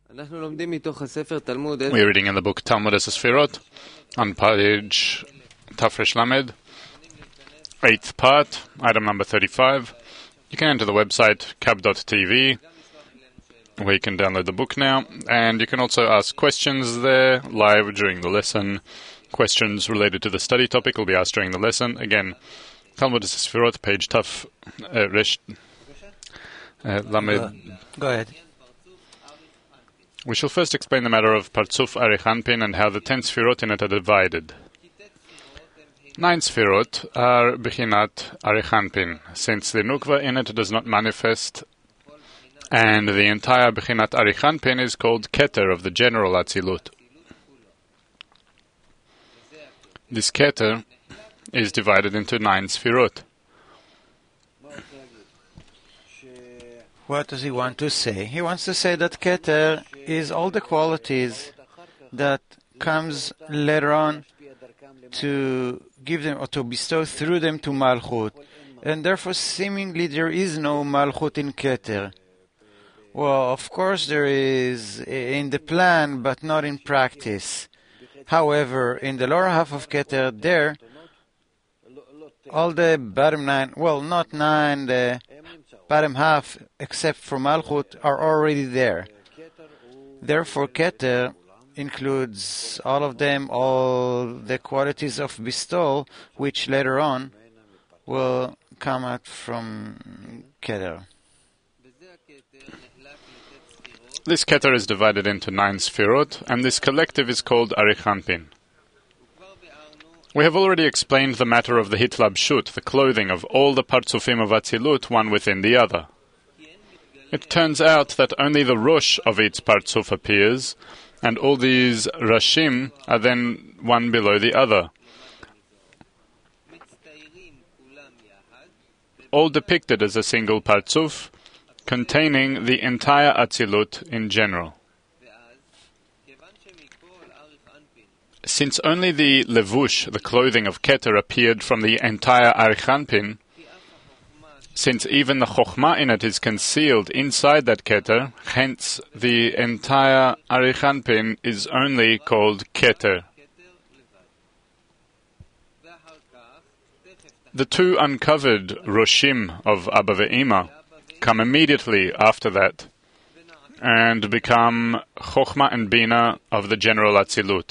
We are reading in the book Talmud Sefirot on page Tafresh Lamed, 8th part, item number 35. You can enter the website kab.tv, where you can download the book now, and you can also ask questions there live during the lesson. Questions related to the study topic will be asked during the lesson. Again, Talmud Sefirot, page Taf Resh Lamed. Go ahead. We shall first explain the matter of Partzuf Arich Anpin and how the 10 Sefirot in it are divided. 9 Sefirot are Bechinat Arich Anpin, since the Nukva in it does not manifest, and the entire Bechinat Arich Anpin is called Keter of the general Atzilut. This Keter is divided into 9 Sefirot. What does he want to say? He wants to say that Keter is all the qualities that comes later on to give them or to bestow through them to Malchut. And therefore seemingly there is no Malchut in Keter. Well, of course there is in the plan, but not in practice. However, in the lower half of Keter, there, all the bottom 9, well, not 9, the bottom half, except for Malchut, are already there. Therefore, Keter includes all of them, all the qualities of bestowal, which later on will come out from Keter. This Keter is divided into 9 Sefirot, and this collective is called Arich Anpin. We have already explained the matter of the hitlabshut, the clothing of all the partzufim of Atzilut, one within the other. It turns out that only the Rosh of each partzuf appears, and all these Rashim are then one below the other, all depicted as a single partzuf, containing the entire Atzilut in general. Since only the levush, the clothing of Keter, appeared from the entire Arich Anpin, since even the Chokhmah in it is concealed inside that Keter, hence the entire Arich Anpin is only called Keter. The 2 uncovered Roshim of Abba ve'Ima come immediately after that and become Chokhmah and Bina of the general Atzilut.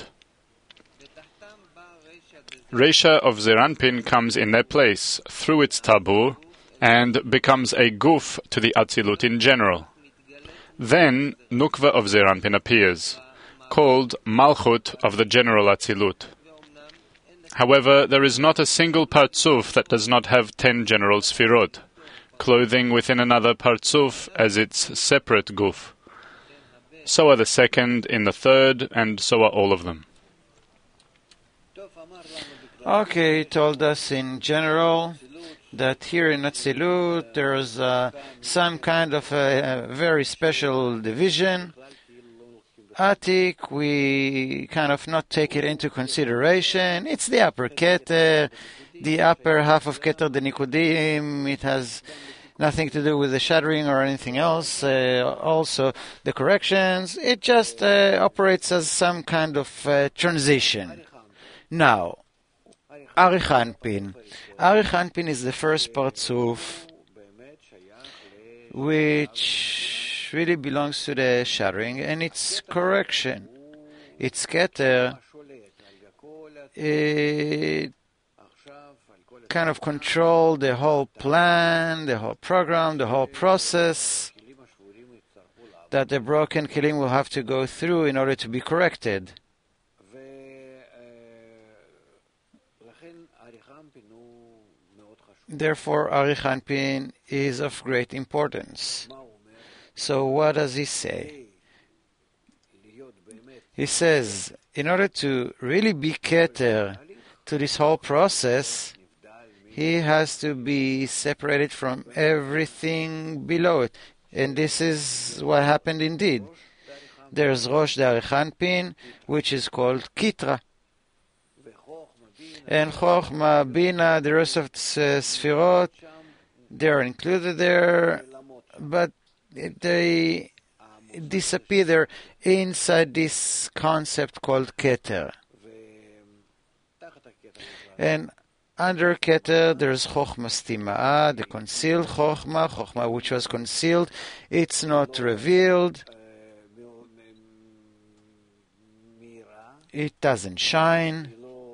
Reisha of Zeir Anpin comes in their place through its tabur and becomes a guf to the Atzilut in general. Then Nukva of Zeir Anpin appears, called Malchut of the general Atzilut. However, there is not a single partzuf that does not have 10 general Sefirot, clothing within another partzuf as its separate guf. So are the second in the third, and so are all of them. Okay, he told us in general that here in Atzilut there's some kind of a very special division. Atik, we kind of not take it into consideration. It's the upper Keter, the upper half of Keter, the Nikudim. It has nothing to do with the shattering or anything else. Also, the corrections. It just operates as some kind of transition. Now, Arich Anpin. Arich Anpin is the first partzuf which really belongs to the shattering and its correction. Its Keter, it kind of control the whole plan, the whole program, the whole process that the broken kelim will have to go through in order to be corrected. Therefore, Arich Anpin is of great importance. So what does he say? He says, in order to really be Keter to this whole process, he has to be separated from everything below it. And this is what happened indeed. There's Rosh the Arich Anpin, which is called Kitra. And Chokhmah, Bina, the rest of the Sefirot, they are included there, but they disappear inside this concept called Keter. And under Keter, there's Chochma Stima'ah, the concealed Chochma which was concealed. It's not revealed. It doesn't shine.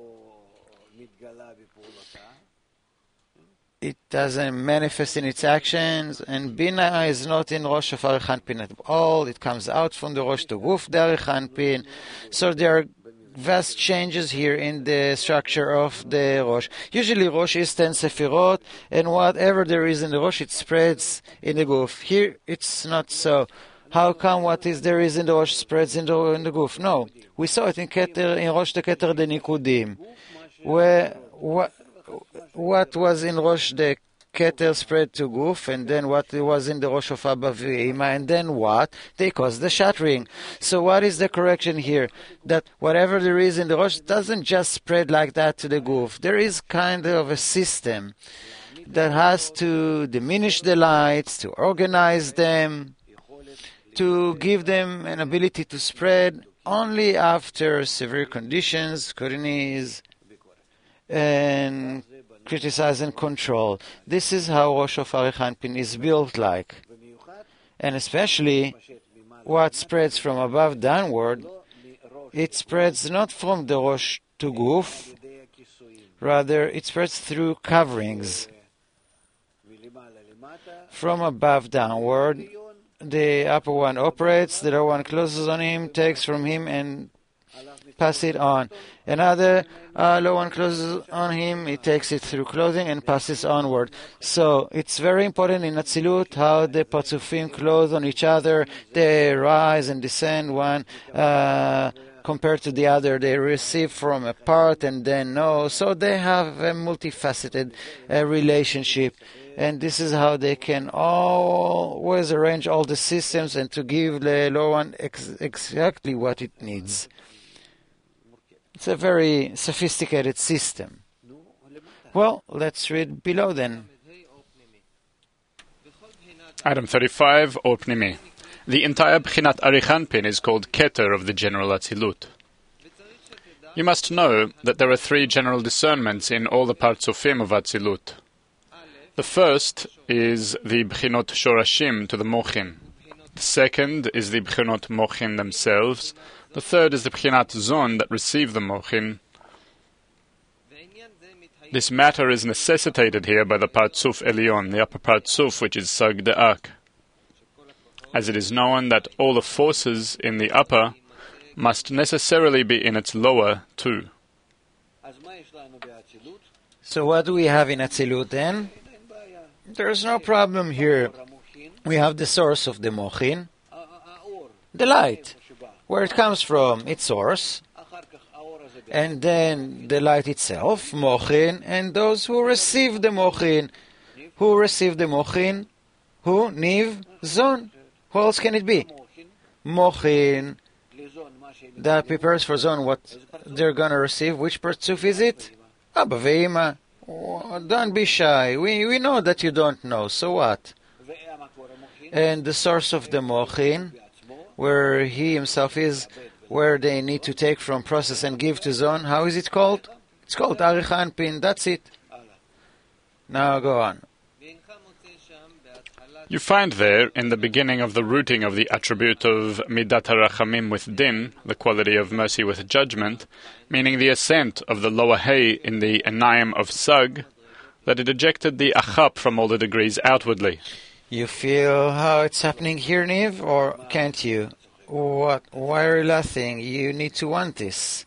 It doesn't manifest in its actions. And Bina is not in Rosh of Arich Anpin at all. It comes out from the Rosh to Guf the Arich Anpin. So there are vast changes here in the structure of the Rosh. Usually Rosh is 10 Sefirot, and whatever there is in the Rosh, it spreads in the Guf. Here it's not so. How come what is there is in the Rosh spreads in the Guf? No. We saw it in Keter, in Rosh the Keter the Nikudim, where what was in Rosh the Keter spread to Guf, and then what was in the Rosh of Abba V'Ima, and then what? They caused the shattering. So what is the correction here? That whatever there is in the Rosh doesn't just spread like that to the Guf. There is kind of a system that has to diminish the lights, to organize them, to give them an ability to spread only after severe conditions, scrutinies, and criticize and control. This is how Rosh of Arich Anpin is built like. And especially what spreads from above downward, it spreads not from the Rosh to Guf, rather it spreads through coverings. From above downward, the upper one operates, the lower one closes on him, takes from him and pass it on. Another lower one closes on him, he takes it through clothing and passes onward. So it's very important in Atzilut how the Patzufim clothe on each other. They rise and descend one compared to the other. They receive from a part and then know. So they have a multifaceted relationship. And this is how they can always arrange all the systems and to give the lower one exactly what it needs. It's a very sophisticated system. Well, let's read below then. Item 35, Or Pnimi. The entire Bchinat Arich Anpin is called Keter of the general Atzilut. You must know that there are three general discernments in all the Partzufim of Atzilut. The first is the Bchinot Shorashim to the Mochin. The second is the Bchinot Mochin themselves. The third is the Bchinat Zon that receive the Mochin. This matter is necessitated here by the Partzuf Elyon, the upper Partzuf, which is Sag De'ak, as it is known that all the forces in the upper must necessarily be in its lower too. So what do we have in Atzilut then? There's no problem here. We have the source of the Mochin, the light. Where it comes from, its source, and then the light itself, Mochin, and those who receive the Mochin. Who receive the Mochin? Who? Niv, Zon. Who else can it be? Mochin, that prepares for Zon what they're going to receive. Which Partzuf is it? Abba Ve'ima. Oh, don't be shy. We know that you don't know, so what? And the source of the Mochin, where he himself is, where they need to take from, process and give to Zon, how is it called? It's called Arich Anpin, that's it. Now go on. You find there, in the beginning of the rooting of the attribute of Midat HaRachamim with Din, the quality of mercy with judgment, meaning the ascent of the lower Hay in the Enayim of Sag, that it ejected the Achap from all the degrees outwardly. You feel how it's happening here, Niv, or can't you? What? Why are you laughing? You need to want this.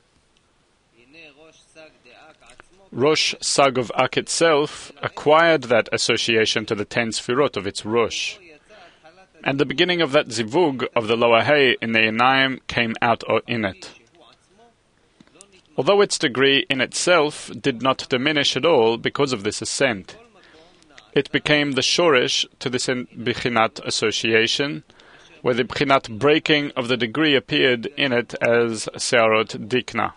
Rosh Sag of Ak itself acquired that association to the 10 Sfirot of its Rosh. And the beginning of that Zivug of the lower Hay in the Enayim came out in it. Although its degree in itself did not diminish at all because of this ascent, it became the Shoresh to this Bchinat association, where the Bchinat breaking of the degree appeared in it as Searot Dikna.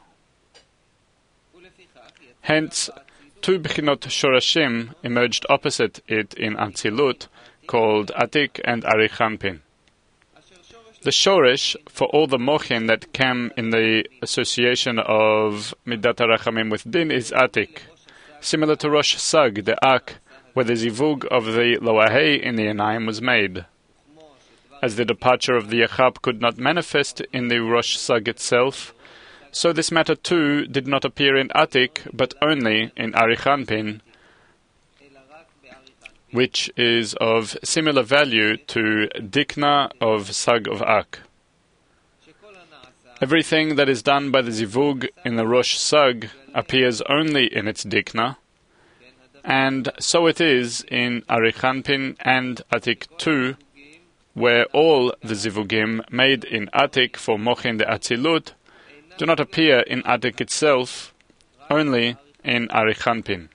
Hence, two Bchinot Shorashim emerged opposite it in Atzilut, called Atik and Arich Anpin. The shoresh for all the mochin that came in the association of Midat HaRachamim with Din is Atik, similar to Rosh Sag, the Ak, where the zivug of the lower hay in the Enayim was made. As the departure of the Yachab could not manifest in the Rosh Sag itself, so this matter too did not appear in Atik, but only in Arichanpin, which is of similar value to Dikna of Sag of Ak. Everything that is done by the Zivug in the Rosh Sag appears only in its Dikna, and so it is in Arichanpin and Atik too, where all the Zivugim made in Atik for Mochin de Atzilut do not appear in Atik itself, only in Arichanpin.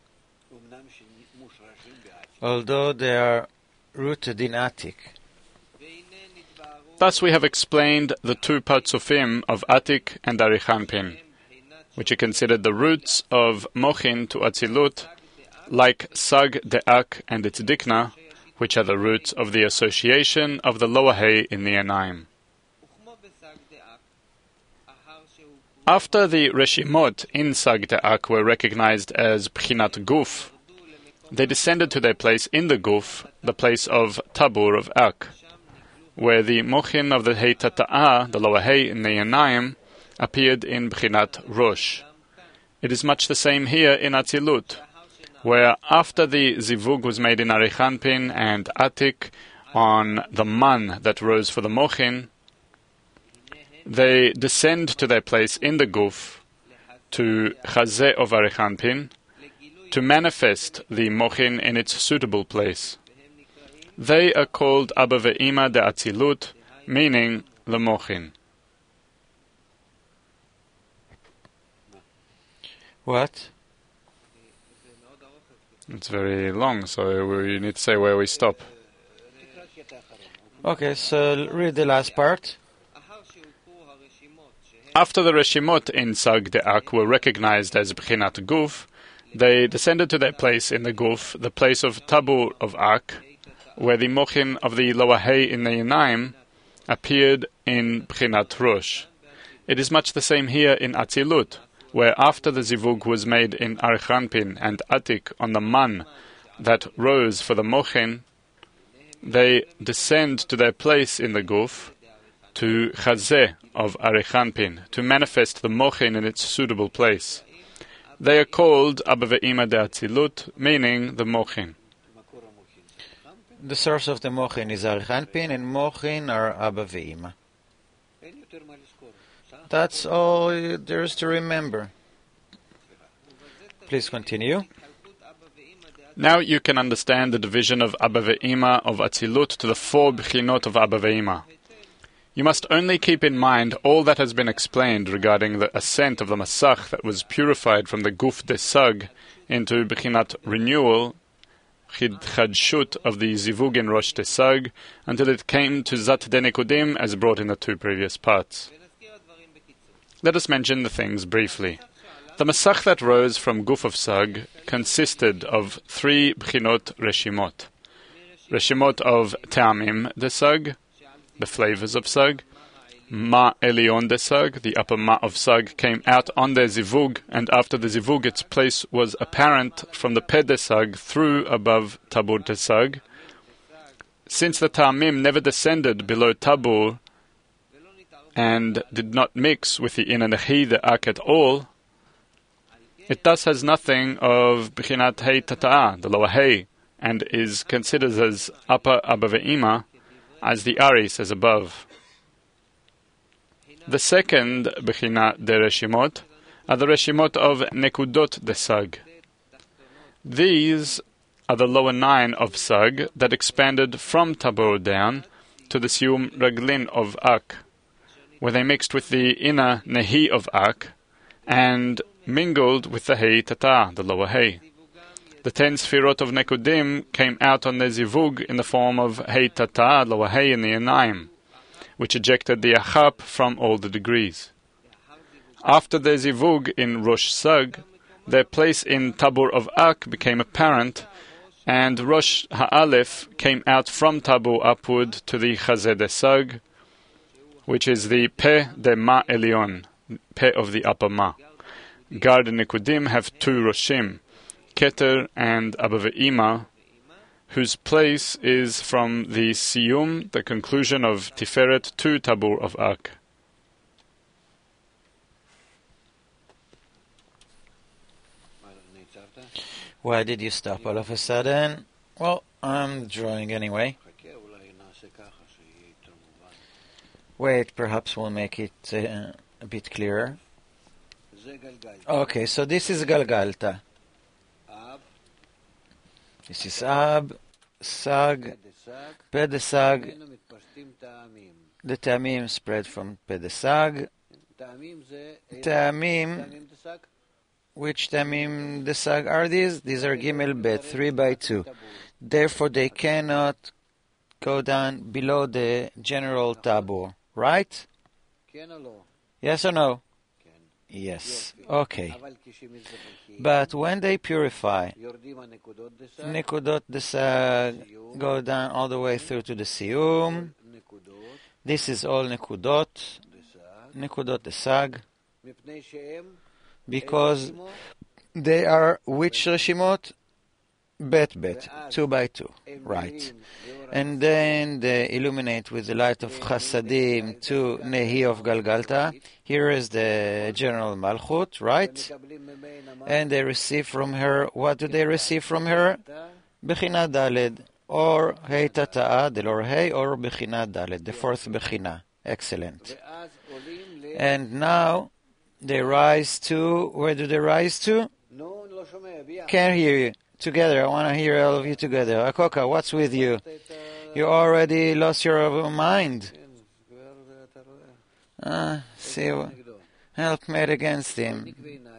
Although they are rooted in Atik. Thus we have explained the two Parzufim of Atik and Arichanpin, which are considered the roots of Mochin to Atzilut, like Sag de Ak and its Dikna, which are the roots of the association of the lower hay in the Enayim. After the Reshimot in Sag de Ak were recognized as Bchinat Guf, they descended to their place in the Guf, the place of Tabur of Ak, where the Mochin of the Hay Tata'ah, the lower hay in the Enayim, appeared in Bchinat Rosh. It is much the same here in Atzilut, where after the Zivug was made in Arichanpin and Atik on the man that rose for the Mochin, they descend to their place in the Guf, to Chazeh of Arichanpin, to manifest the Mochin in its suitable place. They are called Abba ve'Ima de Atzilut, meaning the Mochin. What? It's very long, so we need to say where we stop. Okay, so read the last part. After the Reshimot in Sag de Ak were recognized as Bchinat Guf, they descended to their place in the Guf, the place of Tabur of Ak, where the Mochin of the lower hay in the Enayim appeared in Bchinat Rosh. It is much the same here in Atzilut, where after the Zivug was made in Arichanpin and Atik on the man that rose for the Mochin, they descend to their place in the Guf, to Chazeh of Arichanpin, to manifest the Mochin in its suitable place. They are called Abba ve'Ima de Atzilut, meaning the Mochin. The source of the Mochin is Arichanpin, and Mochin are Abba ve'Ima. That's all there is to remember. Please continue. Now you can understand the division of Abba ve'Ima of Atzilut to the four Bchinot of Abba ve'Ima. You must only keep in mind all that has been explained regarding the ascent of the Masach that was purified from the Guf de Sag into Bchinat renewal, Chadshut of the Zivug in Rosh de Sag, until it came to Zat de Nekudim as brought in the two previous parts. Let us mention the things briefly. The Masach that rose from Guf of Sag consisted of three Bchinot Reshimot. Reshimot of Te'amim de Sag, the flavors of Sag. Ma Elion de Sag, the upper Ma of Sag, came out on their Zivug, and after the Zivug its place was apparent from the Peh de Sag through above Tabur de Sag. Since the Ta'amim never descended below Tabur and did not mix with the Ina Nehi de Ak at all, it thus has nothing of Bchinat Hay Tata'ah, the lower hay, and is considered as upper Abba ve'Ima, as the Ari says above. The second Bechina de Reshimot are the Reshimot of Nekudot de Sag. These are the lower 9 of Sag that expanded from Tabur down to the Sium Raglin of Ak, where they mixed with the Ina Nehi of Ak and mingled with the Hay Tata, the lower hay. The 10 Sfirot of Nekudim came out on the Zivug in the form of Hay Tata, lower hay in the Enayim, which ejected the Achap from all the degrees. After the Zivug in Rosh Sag, their place in Tabur of Ak became apparent, and Rosh Ha'alef came out from Tabur upward to the Chazeh de Sag, which is the Peh de Ma Elyon, Peh of the upper Ma. Gad and Nikudim have two Roshim, Keter and Abba Ve'ima, whose place is from the Siyum, the conclusion of Tiferet, to Tabur of Ak. Why did you stop all of a sudden? Well, I'm drawing anyway. Wait, perhaps we'll make it a bit clearer. Okay, so this is Galgalta. This is Ab, Sag, Pedesag. The Tamim spread from Pedesag. Tamim, which Tamim the Sag are these? These are Gimel Bet, 3 by 2. Therefore, they cannot go down below the general Tabur, right? Yes or no? Yes. Okay. But when they purify, Nikudot the Sag go down all the way through to the Siyum. This is all Nikudot. Nikudot the Sag. Because they are which Reshimot? Bet, 2 by 2. Right. And then they illuminate with the light of Chasadim to Nehi of Galgalta. Here is the general Malchut, right? And they receive from her, what do they receive from her? Bechina Daled, or Hei Tata'a, the lower Hei, or Bechina Daled, the fourth Bechina. Excellent. And now they rise to, where do they rise to? Can't hear you. Together, I want to hear all of you together. Akoka, what's with you? You already lost your mind. See, helpmate against him.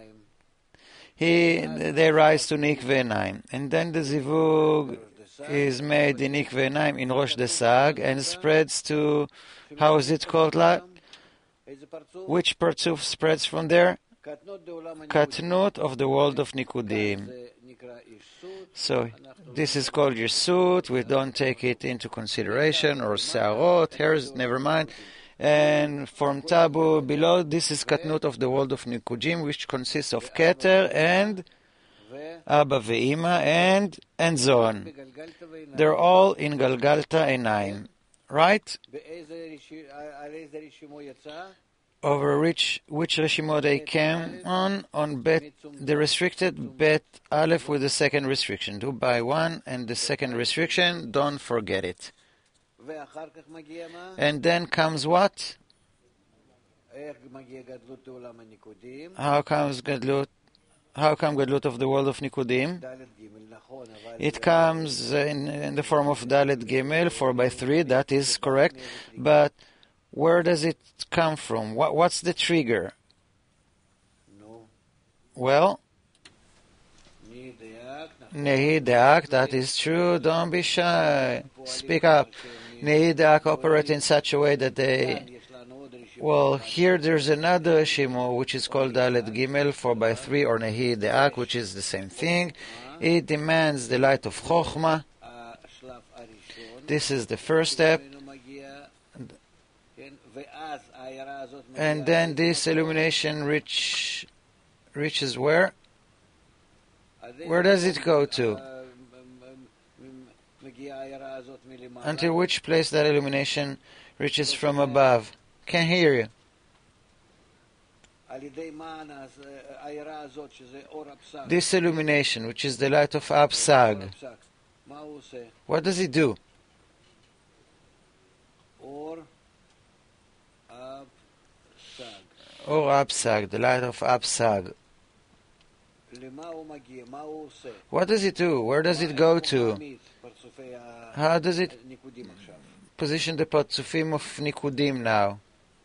They rise to Nikve Naim. And then the Zivug is made in Nikve Naim in Rosh Desag and spreads to, how is it called? Which Partzuf spreads from there? Katnut of the world of Nikudim. So this is called Yesut. We don't take it into consideration, or Searot, hairs, never mind. And from Tabu below, this is Katnut of the world of Nikudim, which consists of Keter and Abba Ve'ima and Zon. They're all in Galgalta Enaim, right? Over which Reshimot they came on Bet, the restricted Bet Aleph with the second restriction, 2 by 1, and the second restriction, don't forget it. And then comes what? How come Gadlut of the world of Nikudim? It comes in the form of Dalet Gimel, 4 by 3, that is correct, but where does it come from? What's the trigger? Well, Nehi De'ak, that is true. Don't be shy. Speak up. Nehi De'ak operate in such a way that they... Well, here there's another Shimo, which is called Dalet Gimel, 4 by 3, or Nehi De'ak, which is the same thing. It demands the light of Chokhmah. This is the first step. And then this illumination reaches where? Where does it go to? Until which place that illumination reaches from above? Can't hear you. This illumination, which is the light of Absag, what does it do? Or Absag, the light of Absag. What does it do? Where does it go to? How does it position the Patzufim of Nikudim now?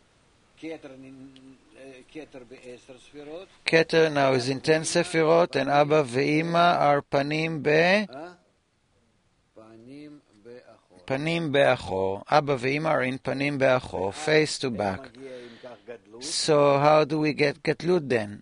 Keter now is in 10 Sefirot, and Abba Ve'ima are Panim Be'achor. Abba Ve'ima are in Panim Be'achor, face to back. So how do we get Gatlut then?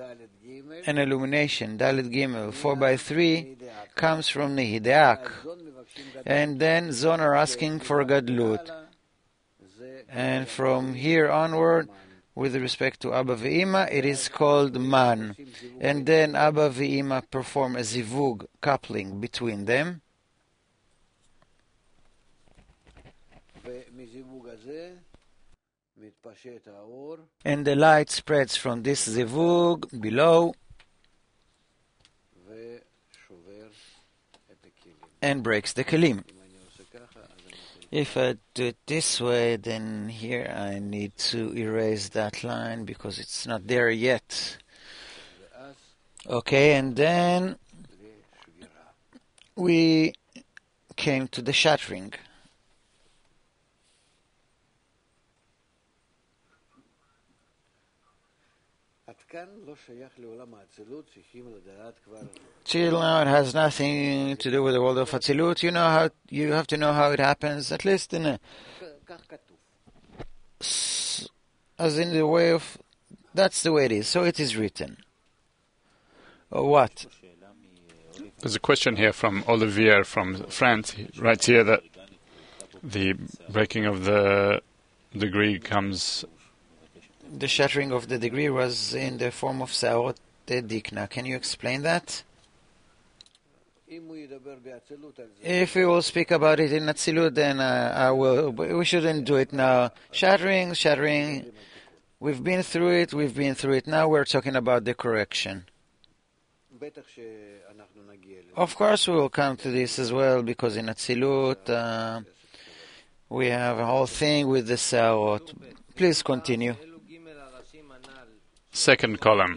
an illumination, Dalet Gimel, 4 by 3, comes from Nehi De'ak. And then Zon are asking for Gadlut. And from here onward, with respect to Abba Ve'ima, it is called Man. And then Abba Ve'ima perform a zivug, coupling between them. And the light spreads from this zivug below and breaks the kelim. If I do it this way, then here I need to erase that line because it's not there yet. Okay, and then we came to the shattering. Till now, it has nothing to do with the world of Atzilut. You have to know how it happens, at least in as in the way of, that's the way it is. So it is written. Or what? There's a question here from Olivier from France. He writes here that the breaking of the degree comes... The shattering of the degree was in the form of Se'arot Dikna. Can you explain that? If we will speak about it in Atzilut, then I will. But we shouldn't do it now. Shattering. We've been through it. Now we're talking about the correction. Of course we will come to this as well, because in Atzilut we have a whole thing with the Se'arot. Please continue. Second column.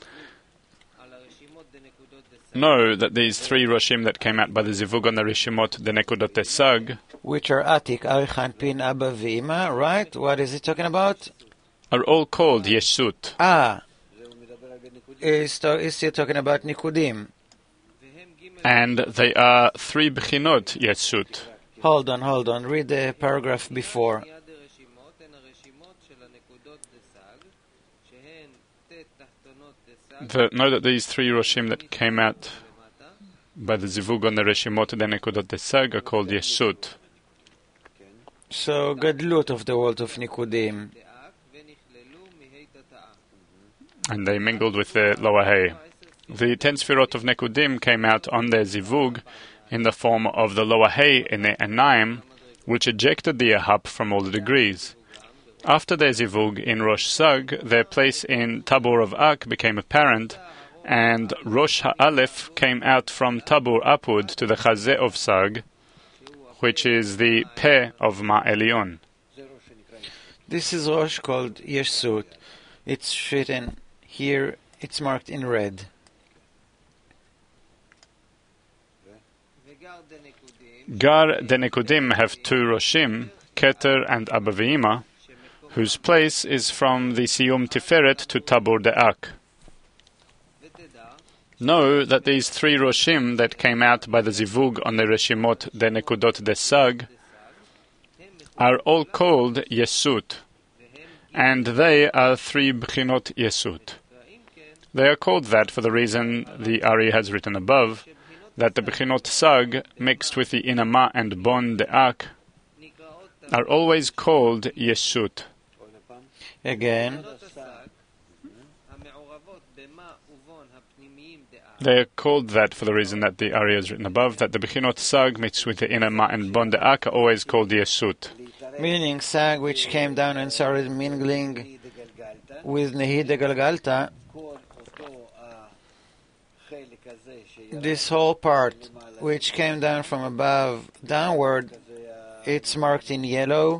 Know that these three Roshim that came out by the Zivug on the Rishimot, the Nekudot Tesag, which are Atik, Arichan, Pin, Abba, Ve'ima, right? What is it talking about? Are all called Yeshut. Is he talking about Nikudim? And they are three Bechinot Yeshut. Hold on. Read the paragraph before. Know that these three Roshim that came out by the Zivug on the Reshimot, the Nekudot Tesag, are called Yeshut. So, Gadlut of the world of Nikudim. And they mingled with the lower hay. The 10 Sfirot of Nekudim came out on their Zivug in the form of the lower hay in the Anaim, which ejected the Ahap from all the degrees. After their Zivug in Rosh Sag, their place in Tabor of Ak became apparent, and Rosh Ha'alef came out from Tabor upward to the Chazeh of Sag, which is the Peh of Ma'elion. This is Rosh called Yeshut. It's written here, it's marked in red. Gar the Nekudim have two Roshim, Keter and Abba Ve'ima, whose place is from the Siyum Tiferet to Tabor De'ak. Know that these three Roshim that came out by the Zivug on the Reshimot the Nekudot Desag are all called Yesut, and they are three Bechinot Yesut. They are called that for the reason the Ari has written above, that the Bechinot Sag mixed with the Inama and Bon De'ak are always called Yesut. Again, they are called that for the reason that the Ari has written above, that the Bechinot Sag mixed with the Inama and Bon De'ak are always called Yesut. Meaning Sag, which came down and started mingling with Nehi de Galgalta, this whole part, which came down from above downward, it's marked in yellow.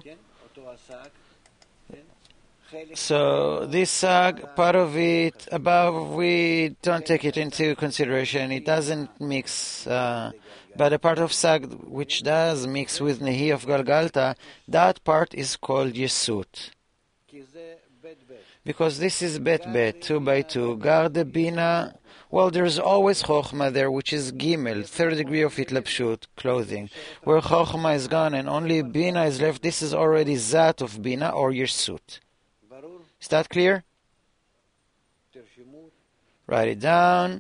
So this Sag, part of it above, we don't take it into consideration. It doesn't mix. But the part of Sag which does mix with Nehi of Galgalta, that part is called Yesut. Because this is Bet, 2 by 2. Gar de Bina. Well, there's always Chochma there, which is Gimel, third degree of Hitlapshut, clothing. Where Chochma is gone and only Bina is left, this is already Zat of Bina or Yesut. Is that clear? Write it down.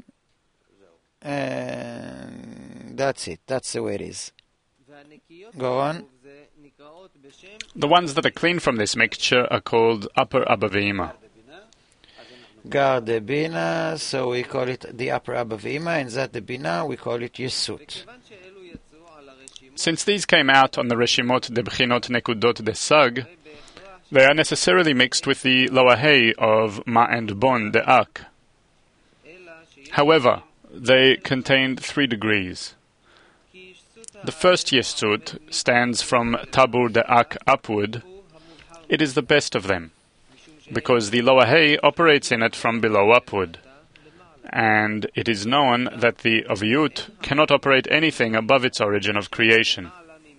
And that's it. That's the way it is. Go on. The ones that are clean from this mixture are called upper Abba Ve'ima. Garde Bina, so we call it the upper Abba Ve'ima, and Zat de Bina, we call it Yesut. Since these came out on the Reshimot de Bchinot Nekudot de Sag, they are necessarily mixed with the lower hay of Ma and Bon de Ak. However, they contained 3 degrees. The first Yesut stands from Tabur de Ak upward. It is the best of them, because the lower hay operates in it from below upward, and it is known that the Aviyut cannot operate anything above its origin of creation.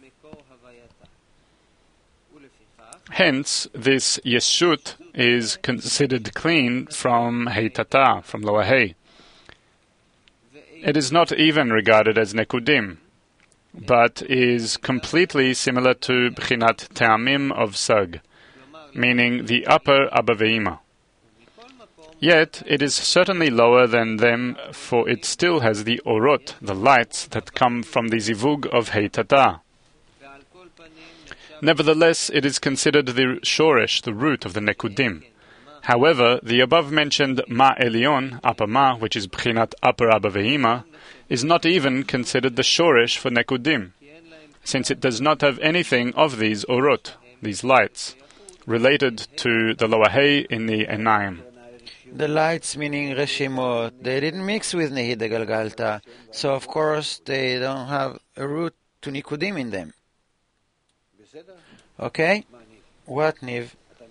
Hence, this Yeshut is considered clean from Hay Tata, from lower hay. It is not even regarded as Nekudim, but is completely similar to Bchinat Te'amim of Sag, meaning the upper Abba Ve'ima. Yet, it is certainly lower than them, for it still has the orot, the lights, that come from the zivug of Hay Tata. Nevertheless, it is considered the shoresh, the root of the Nekudim. However, the above-mentioned Ma Elion, upper Ma, which is Bchinat upper Abba Ve'ima, is not even considered the shoresh for Nekudim, since it does not have anything of these orot, these lights, related to the lower hay in the Enayim. The lights, meaning Reshimot, they didn't mix with Nehi de Galgalta, so of course they don't have a root to Nikudim in them. Okay? What, Niv?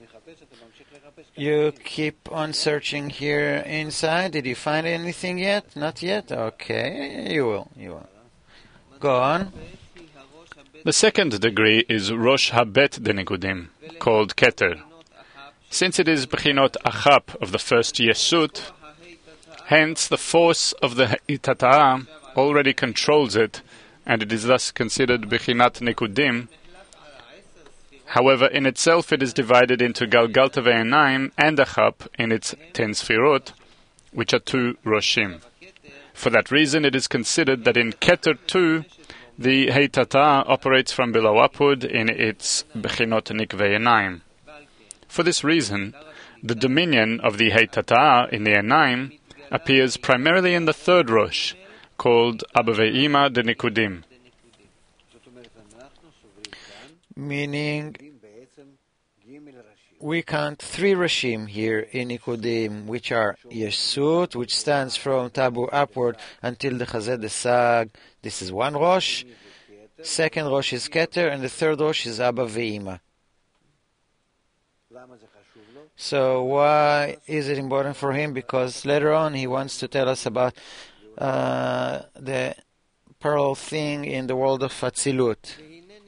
You keep on searching here inside. Did you find anything yet? Not yet? Okay, you will. Go on. The second degree is Rosh Habet de Nikudim, called Keter. Since it is Bchinot Achap of the first Yesut, hence the force of the Itata'ah already controls it, and it is thus considered Bchinat Nikudim. However, in itself it is divided into Galgalta ve'Enayim and Achap in its 10 Sfirot, which are 2 Roshim. For that reason, it is considered that in Keter 2, the Hay Tata operates from below upward in its Bchinot Nik ve'Enayim. For this reason, the dominion of the Hay Tata in the Enayim appears primarily in the third Rosh, called Abba Ve'ima de Nikudim. Meaning, we count 3 Roshim here in Nikudim, which are Yesut, which stands from Tabur upward until the Chazed de Sag. This is 1 Rosh. Second Rosh is Keter, and the third Rosh is Abba Ve'ima. So why is it important for him? Because later on he wants to tell us about the parallel thing in the world of Atzilut.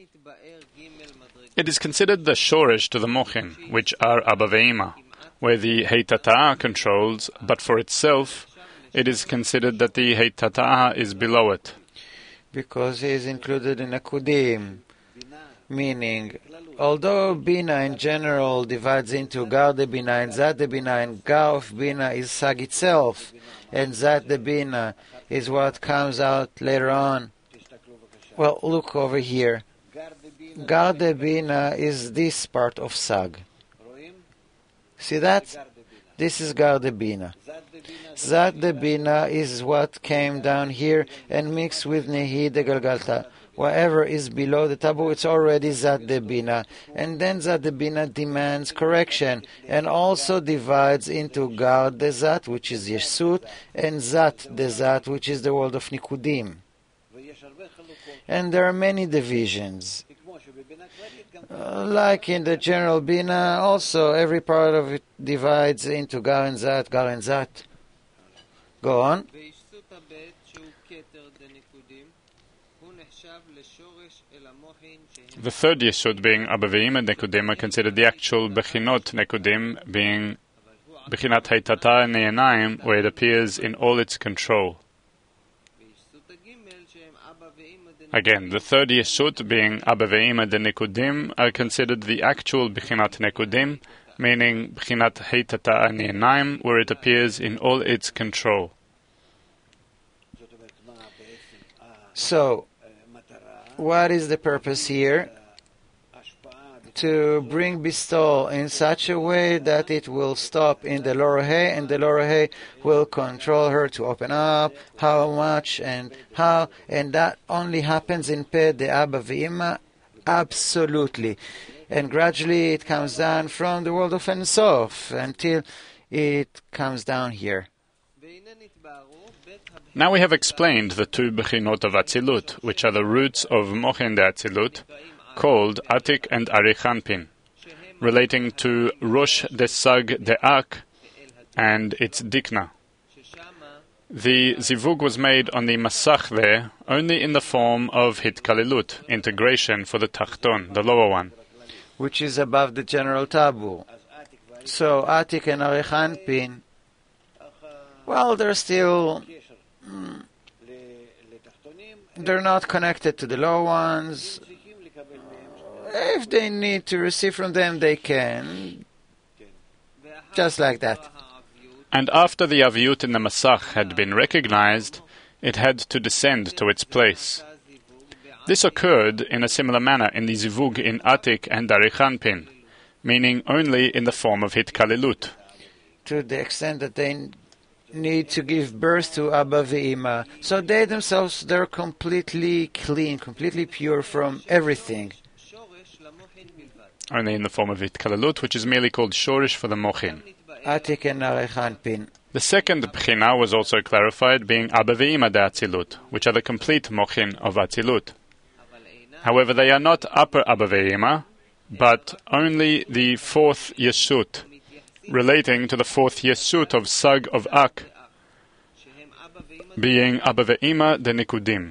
It is considered the shoresh to the Mochin, which are Abba Ve'ima, where the Hay Tata controls, but for itself, it is considered that the Hay Tata is below it. Because he is included in Akudim, meaning, although Bina in general divides into Gar de Bina and Zat de Bina, and Gar of Bina is Sag itself, and Zat de Bina is what comes out later on. Well, look over here. Gar de Bina is this part of Sag. See that? This is Gar de Bina. Zat de Bina is what came down here and mixed with Nehi de Galgalta. Whatever is below the tabu, it's already Zat de Bina. And then Zat de Bina demands correction and also divides into Gar de Zat, which is Yeshut, and Zat de Zat, which is the world of Nikudim. And there are many divisions. Like in the general Bina, also every part of it divides into Gar and Zat, Gar and Zat. Go on. The third Yeshut, being Abba Ve'ima Nekudim, are considered the actual Bechinot Nekudim, being Bechinat Hay Tata and Enayim, where it appears in all its control. Again, the third Yeshut, being Abba Ve'ima de Nekudim, are considered the actual Bechinat Nekudim, meaning B'chinat Heitata Aninaim, where it appears in all its control. So, what is the purpose here? To bring bestowal in such a way that it will stop in the lower hay, and the lower hay will control her to open up, how much and how, and that only happens in Peh de Abba Ve'ima, absolutely. And gradually it comes down from the world of Ein Sof until it comes down here. Now we have explained the two Bechinot of Atzilut, which are the roots of Mochin de Atzilut, called Atik and Arichanpin, relating to Rosh de Sag de Ak and its Dikna. The zivug was made on the Masach there only in the form of Hitkalilut, integration for the Tachton, the lower one, which is above the general tabu. So Atik and Arichanpin, well, they're still, they're not connected to the low ones. If they need to receive from them, they can. Just like that. And after the Aviyut in the Masach had been recognized, it had to descend to its place. This occurred in a similar manner in the Zivug in Atik and Arichanpin, meaning only in the form of Hitkalilut. To the extent that they need to give birth to Abba Ve'ima. So they themselves, they're completely clean, completely pure from everything. Only in the form of Hitkalilut, which is merely called Shorish for the Mochin. Atik and Arichanpin. The second B'china was also clarified, being Abba Ve'ima de Atzilut, which are the complete Mochin of Atzilut. However, they are not upper Abba Ve'ima, but only the fourth Yeshut, relating to the fourth Yeshut of Sag of Ak, being Abba Ve'ima de Nikudim.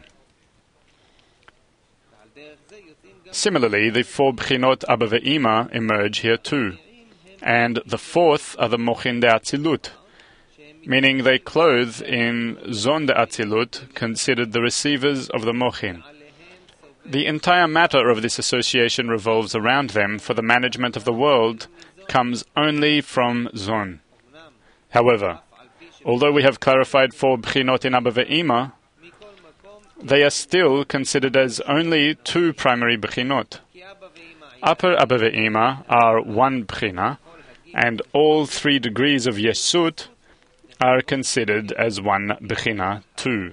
Similarly, the four B'chinot Abba Ve'ima emerge here too, and the fourth are the Mochin de Atzilut, meaning they clothe in Zon de Atzilut, considered the receivers of the Mochin. The entire matter of this association revolves around them, for the management of the world comes only from Zon. However, although we have clarified four B'chinot in Abba Ve'ima, they are still considered as only two primary B'chinot. Upper Abba Ve'ima are one B'china, and all 3 degrees of Yeshut are considered as one B'china too.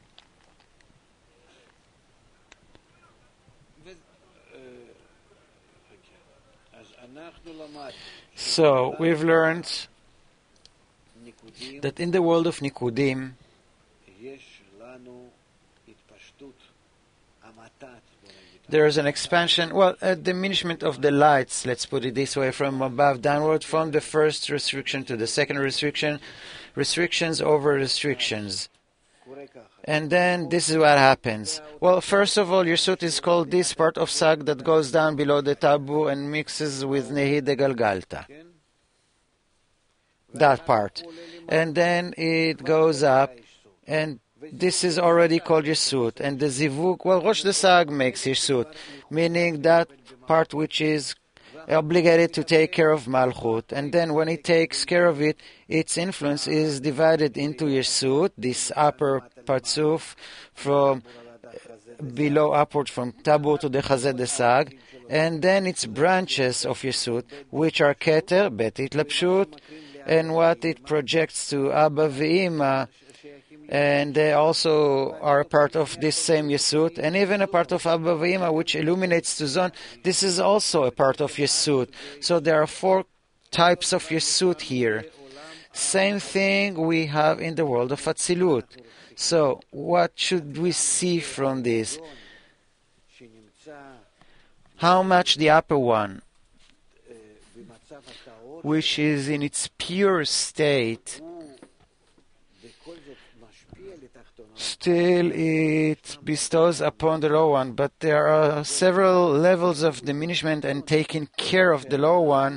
So we've learned that in the world of Nikudim, there is an expansion, well, a diminishment of the lights, let's put it this way, from above downward, from the first restriction to the second restriction, restrictions over restrictions. And then this is what happens. Well, first of all, Yeshut is called this part of Sag that goes down below the tabu and mixes with Nehi de Galgalta. That part. And then it goes up, and this is already called Yeshut. And the Zivug, well, Rosh the Sag makes Yeshut, meaning that part which is obligated to take care of Malchut. And then when it takes care of it, its influence is divided into Yeshut, this upper Parzuf, from below upward from Tabu to the Chazed de Sag, and then its branches of Yeshut, which are Keter, Bet Itlapshut, and what it projects to Abba Ve'ima, and they also are a part of this same Yeshut, and even a part of Abba Ve'ima, which illuminates to Zon. This is also a part of Yeshut. So there are 4 types of Yeshut here. Same thing we have in the world of Atzilut. So what should we see from this? How much the upper one, which is in its pure state, still it bestows upon the low one, but there are several levels of diminishment and taking care of the low one.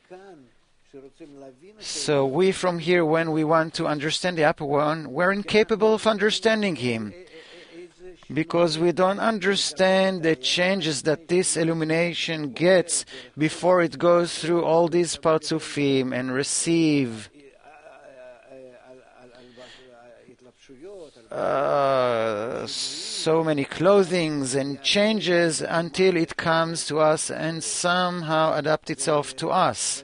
So we from here, when we want to understand the upper one, we're incapable of understanding him. because we don't understand the changes that this illumination gets before it goes through all these parzufim and receive so many clothings and changes until it comes to us and somehow adapt itself to us.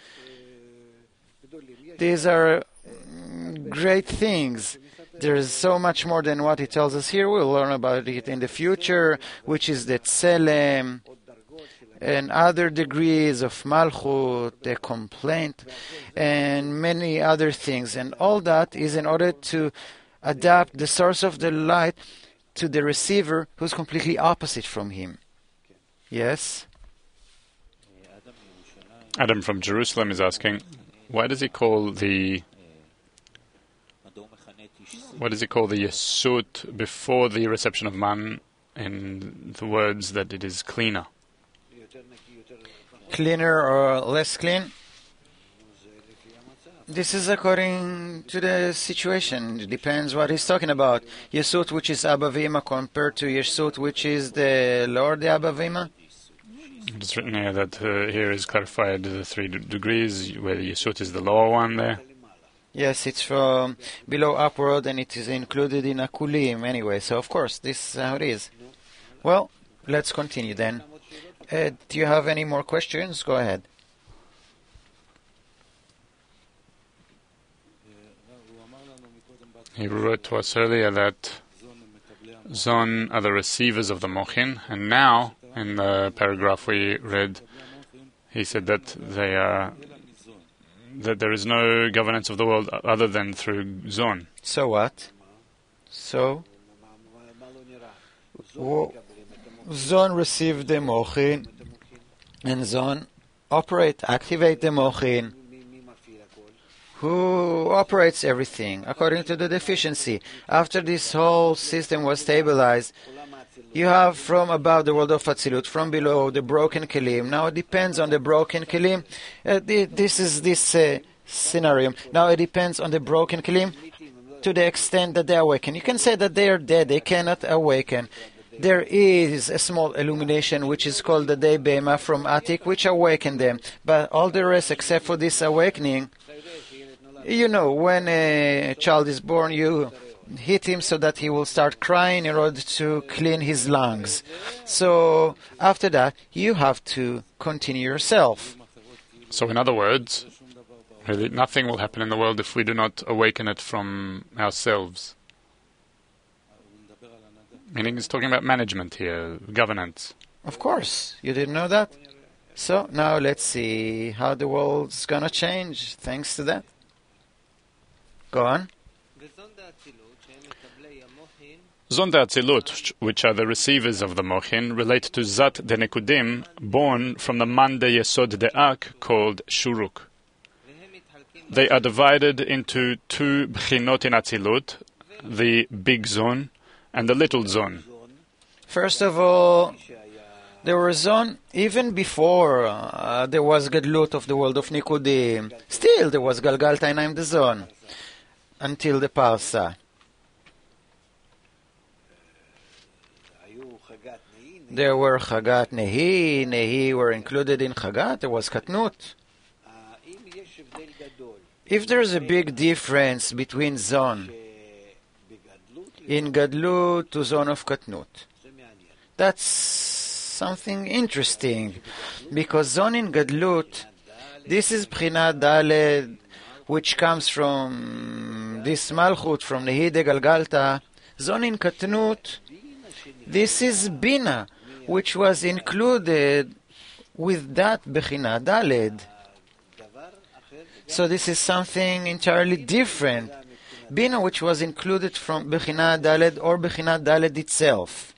These are great things. There is so much more than what it tells us here. We'll learn about it in the future, which is the Tselem and other degrees of Malchut, the complaint, and many other things. And all that is in order to adapt the source of the light to the receiver who's completely opposite from him. Yes? Adam from Jerusalem is asking, why does he call the Yesut before the reception of man in the words that it is cleaner? Cleaner or less clean? This is according to the situation. It depends what he's talking about. Yesut, which is Abba V'Ima, compared to Yesut, which is the Lord, the Abba V'Ima. It's written here that here is clarified the 3 degrees, where the Yesut is the lower one there. Yes, it's from below upward, and it is included in Akulim anyway. So, of course, this is how it is. Well, let's continue then. Do you have any more questions? Go ahead. He wrote to us earlier that Zon are the receivers of the Mochin, and now, in the paragraph we read, he said that that there is no governance of the world other than through Zon. So what? So? Zon receive the Mochin, and Zon activate the Mochin. Who operates everything according to the deficiency. After this whole system was stabilized, you have from above the world of Atzilut, from below the broken Kelim. Now it depends on the broken Kelim. This is this scenario. Now it depends on the broken Kelim to the extent that they awaken. You can say that they are dead, they cannot awaken. There is a small illumination which is called the Day Bema from Atik, which awakened them. But all the rest except for this awakening, you know, when a child is born, you hit him so that he will start crying in order to clean his lungs. So after that, you have to continue yourself. So in other words, really nothing will happen in the world if we do not awaken it from ourselves. Meaning he's talking about management here, governance. Of course, you didn't know that? So now let's see how the world's gonna change thanks to that. Go on. Zon de Atzilut, which are the receivers of the Mochin, relate to Zat de Nekudim, born from the Man de Yesod de Ak, called Shuruk. They are divided into 2 Bchinot in Atzilut, the big Zon and the little Zon. First of all, there was Zon even before there was Gadlut of the world of Nikudim. Still, there was Galgalta Einaim the Zon until the Parsa. There were Chagat Nehi. Nehi were included in Chagat. There was Katnut. If there is a big difference between Zon in Gadlut to Zon of Katnut, that's something interesting, because Zon in Gadlut, this is Bchina Daled, which comes from this Malchut, from Nehi de Galgalta. Zon in Katnut, this is Bina, which was included with that Bechina Daled. So this is something entirely different. Bina, which was included from Bechina Daled or Bechina Daled itself.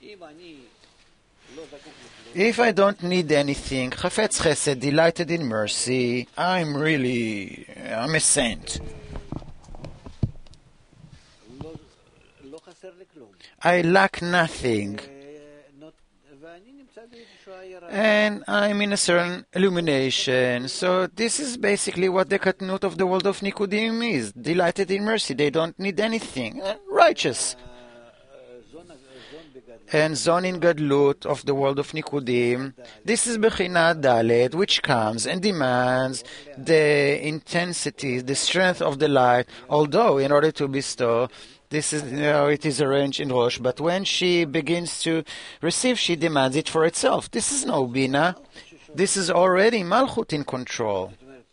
If I don't need anything, Chafetz Chesed, delighted in mercy, I'm a saint. I lack nothing. And I'm in a certain illumination. So this is basically what the Katnut of the world of Nikudim is. Delighted in mercy. They don't need anything. Righteous. and Zonin Gadlut of the world of Nikudim. This is Bechinat Dalet, which comes and demands the intensity, the strength of the light, although in order to bestow, this is how it is arranged in Rosh, but when she begins to receive, she demands it for itself. This is no Bina. This is already Malchut in control.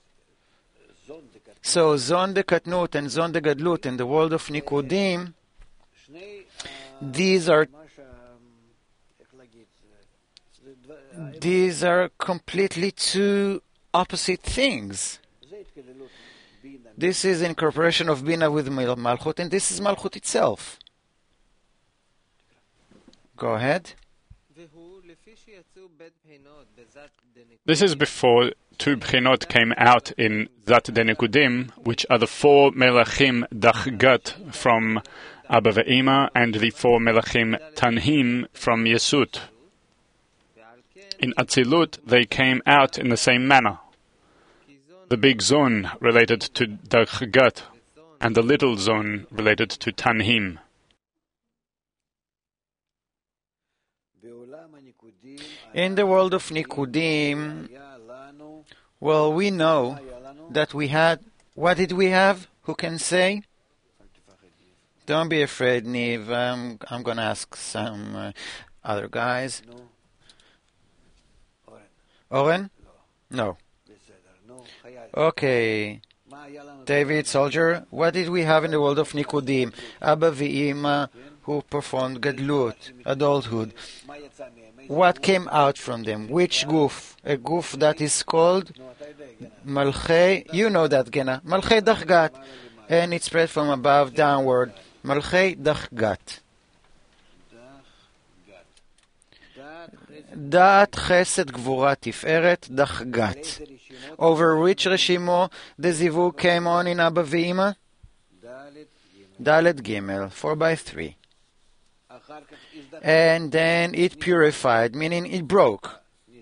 So Zon de Katnut and Zon de Gadlut in the world of Nikudim, these are completely two opposite things. This is incorporation of Bina with Malchut, and this is Malchut itself. Go ahead. This is before two Bchinot came out in Zat de Nekudim, which are the four Melachim Dachgat from Abba Ve'ima and the four Melachim Tanhim from Yesut. In Atzilut, they came out in the same manner. The big Zon related to Dachgat, and the little Zon related to Tanhim. In the world of Nikudim, well, we know that we had, what did we have? Who can say? Don't be afraid, Niv. I'm going to ask some other guys. Oren? No. Okay. David, soldier, what did we have in the world of Nikudim? Abba Ve'ima, who performed Gadlut, adulthood. What came out from them? Which goof? A goof that is called Malchei, you know that, Gena. Malchei Dachgat. And it spread from above downward. Malchei Dachgat. Dat Chesed Gvura Tiferet Dachgat. Over which Reshimo the Zivug came on in Abba Ve'ima? Dalet Gimel, 4/3. And then it purified, meaning it broke.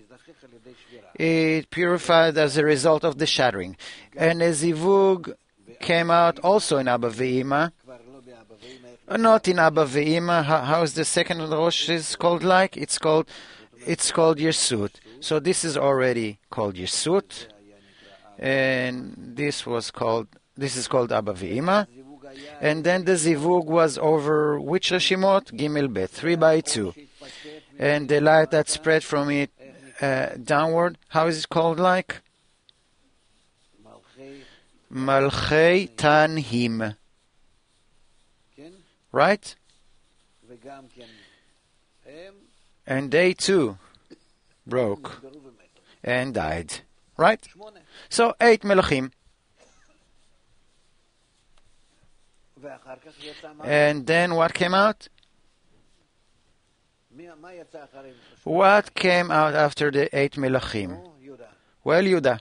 It purified as a result of the shattering. And the Zivug came out also in Abba Ve'ima. Not in Abba Ve'ima. How is the second Rosh is called like? It's called Yesut. So this is already called Yesut. And this is called Abba Ve'ima. And then the Zivug was over which Reshimot? Gimel Bet, 3/2. And the light that spread from it downward, how is it called like? Malchei Tanhim. Right? And they too broke and died. Right? So 8 Melachim. And then what came out? What came out after the 8 Melachim? Well, Yudah.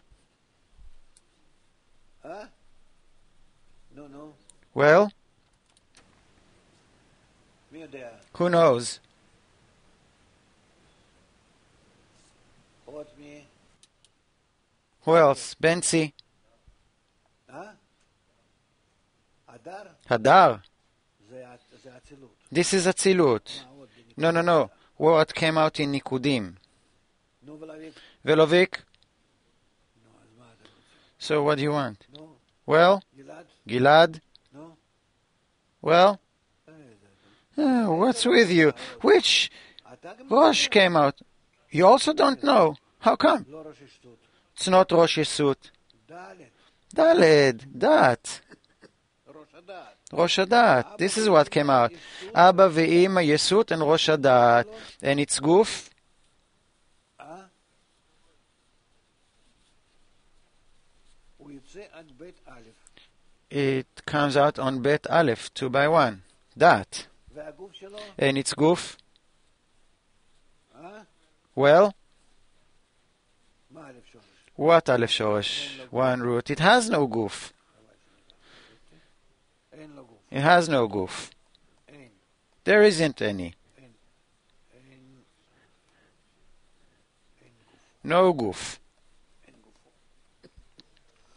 Well, who knows? Who else? Benzi? Hadar. This is Atzilut. No. What came out in Nikudim? Velovik? So what do you want? Well? Gilad? Well? What's with you? Which Rosh came out? You also don't know. How come? It's not Rosh Yesut. Daled. Dat. Rosh Hadat. This is what came out. Abba Ve'ima, Yesut, and Rosh Hadat. And its goof? It comes out on Bet Aleph, 2/1. Dat. And its goof? Well? What Aleph Shoresh? One root. It has no goof. It has no goof. There isn't any. No goof.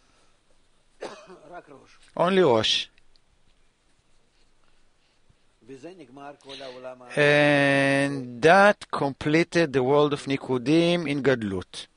Only Rosh. And that completed the world of Nikudim in Gadlut.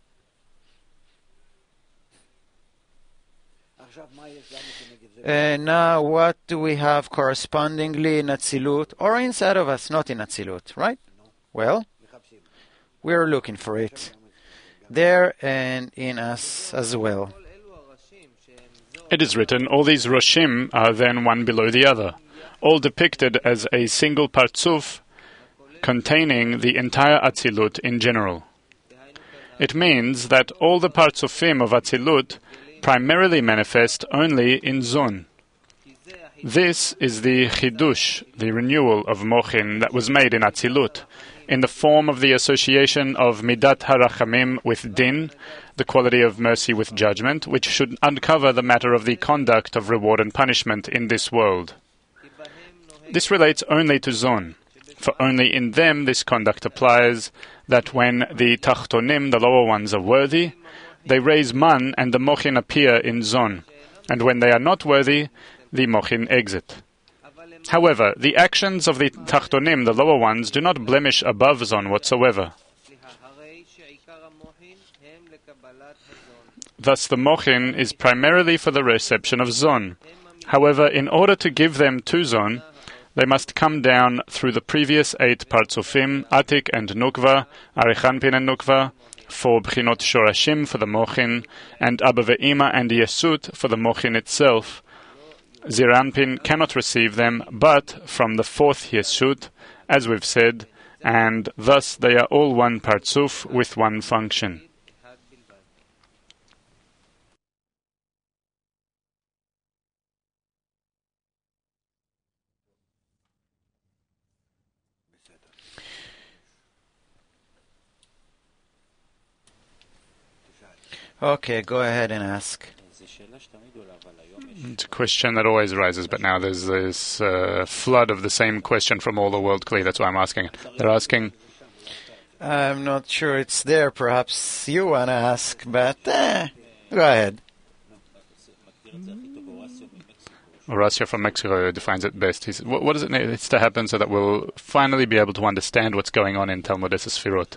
And now what do we have correspondingly in Atzilut, or inside of us, not in Atzilut, right? Well, we're looking for it there and in us as well. It is written, all these Roshim are then one below the other, all depicted as a single Partzuf containing the entire Atzilut in general. It means that all the Partzufim of Atzilut primarily manifest only in Zon. This is the Chidush, the renewal of Mochin that was made in Atzilut, in the form of the association of Midat HaRachamim with Din, the quality of mercy with judgment, which should uncover the matter of the conduct of reward and punishment in this world. This relates only to Zon, for only in them this conduct applies, that when the Tachtonim, the lower ones, are worthy, they raise Man and the Mochin appear in Zon, and when they are not worthy, the Mochin exit. However, the actions of the Tachtonim, the lower ones, do not blemish above Zon whatsoever. Thus the Mochin is primarily for the reception of Zon. However, in order to give them to Zon, they must come down through the previous 8 Partzufim, Atik and Nukva, Arechanpin and Nukva, 4 Bchinot Shorashim for the Mochin, and Abba Ve'ima and Yesut for the Mochin itself. Ziranpin cannot receive them but from the 4th Yesut, as we've said, and thus they are all one Partzuf with one function. Okay, go ahead and ask. It's a question that always arises, but now there's this flood of the same question from all the world clear. That's why I'm asking it. They're asking... I'm not sure it's there. Perhaps you want to ask, but go ahead. Horacio from Mexico defines it best. He says, what does it need to happen so that we'll finally be able to understand what's going on in Talmud Sefirot?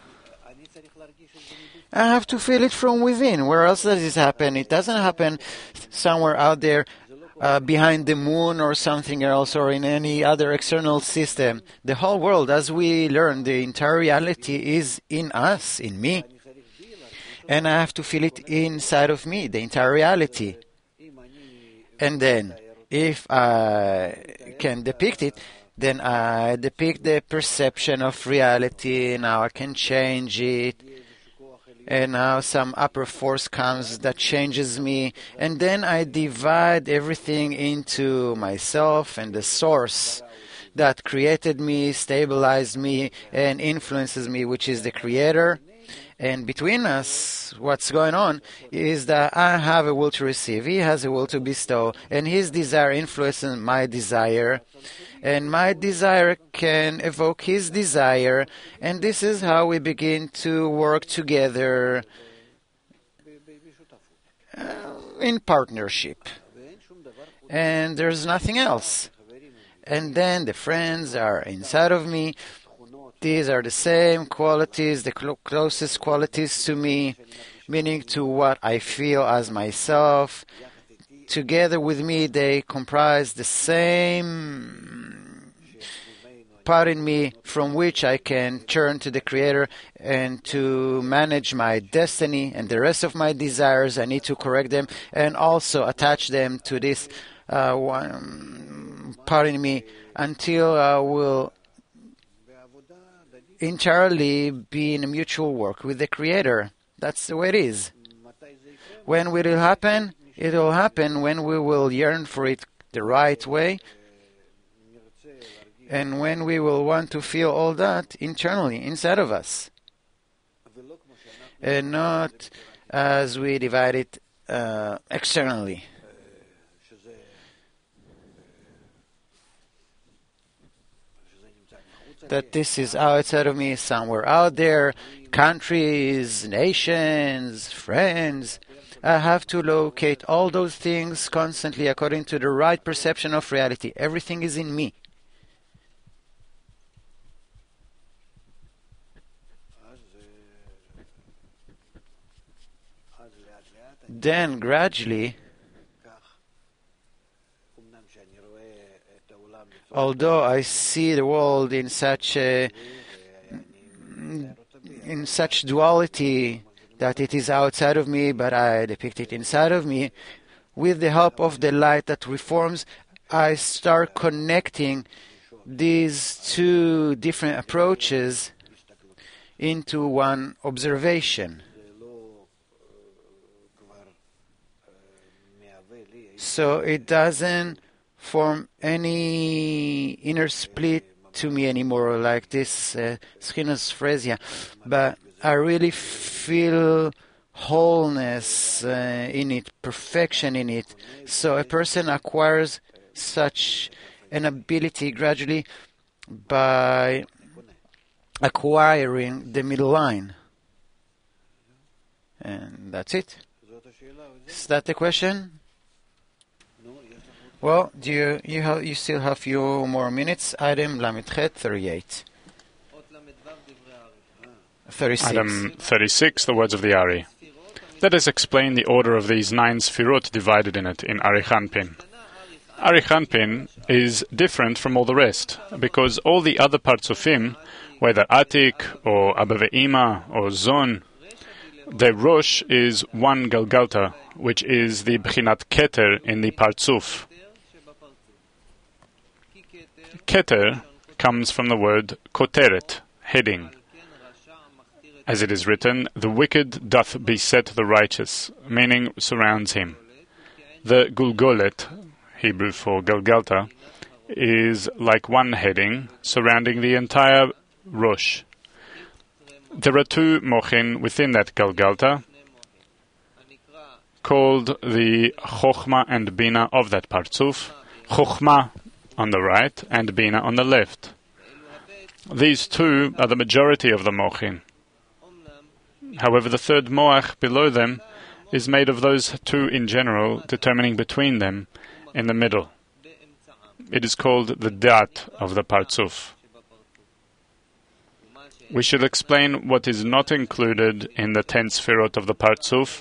I have to feel it from within. Where else does this happen? It doesn't happen somewhere out there behind the moon or something else or in any other external system. The whole world, as we learn, the entire reality is in us, in me. And I have to feel it inside of me, the entire reality. And then, if I can depict it, then I depict the perception of reality. Now I can change it. And now some upper force comes that changes me. And then I divide everything into myself and the source that created me, stabilized me, and influences me, which is the Creator. And between us, what's going on is that I have a will to receive, He has a will to bestow, and His desire influences my desire, and my desire can evoke His desire, and this is how we begin to work together in partnership. And there's nothing else. And then the friends are inside of me. These are the same qualities, the closest qualities to me, meaning to what I feel as myself. Together with me, they comprise the same part in me from which I can turn to the Creator and to manage my destiny and the rest of my desires. I need to correct them and also attach them to this one part in me until I will entirely be in a mutual work with the Creator. That's the way it is. When will it happen? It will happen when we will yearn for it the right way, and when we will want to feel all that internally, inside of us, and not as we divide it externally. That this is outside of me, somewhere out there, countries, nations, friends. I have to locate all those things constantly according to the right perception of reality. Everything is in me. Then gradually, although I see the world in such duality that it is outside of me, but I depict it inside of me, with the help of the light that reforms, I start connecting these two different approaches into one observation. So it doesn't form any inner split to me anymore, like this schizophrenia, but I really feel wholeness in it, perfection in it. So a person acquires such an ability gradually by acquiring the middle line. And that's it. Is that the question? Well, you still have few more minutes. Item Lametchet 38. 36. Item 36, the words of the Ari. Let us explain the order of these 9 Sfirot divided in it in Arichanpin. Arichanpin is different from all the rest, because all the other Partsufim, whether Atik or Abba Ve'ima or Zon, the Rosh is one Galgalta, which is the Bchinat Keter in the Partsuf. Keter comes from the word Koteret, heading. As it is written, the wicked doth beset the righteous, meaning surrounds him. The Gulgolet, Hebrew for Galgalta, is like one heading surrounding the entire Rosh. There are 2 mochin within that Galgalta, called the Chochma and Bina of that Partsuf, Chochma on the right and Bina on the left. These 2 are the majority of the mochin. However, the third moach below them is made of those 2 in general, determining between them in the middle. It is called the Dat of the Partsuf. We should explain what is not included in the 10 Sfirot of the Partsuf,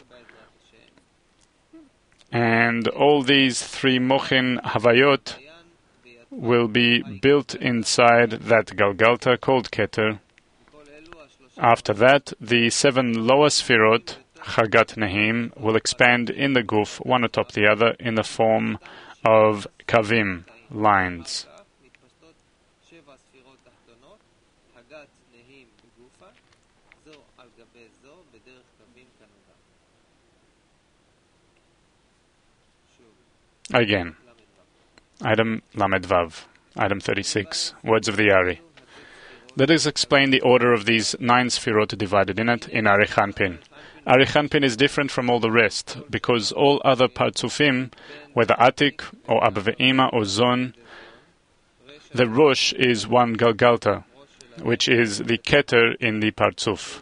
and all these 3 mochin Havayot will be built inside that Galgalta called Keter. After that, the 7 lower Sfirot, Chagat Nehim, will expand in the Guf, one atop the other, in the form of Kavim, lines. Again, item Lamed Vav, item 36, words of the Ari. Let us explain the order of these 9 Sfirot divided in it in Arichanpin. Arichanpin is different from all the rest, because all other Partsufim, whether Atik or Abba Ve'ima or Zon, the Rosh is one Galgalta, which is the Keter in the Partsuf.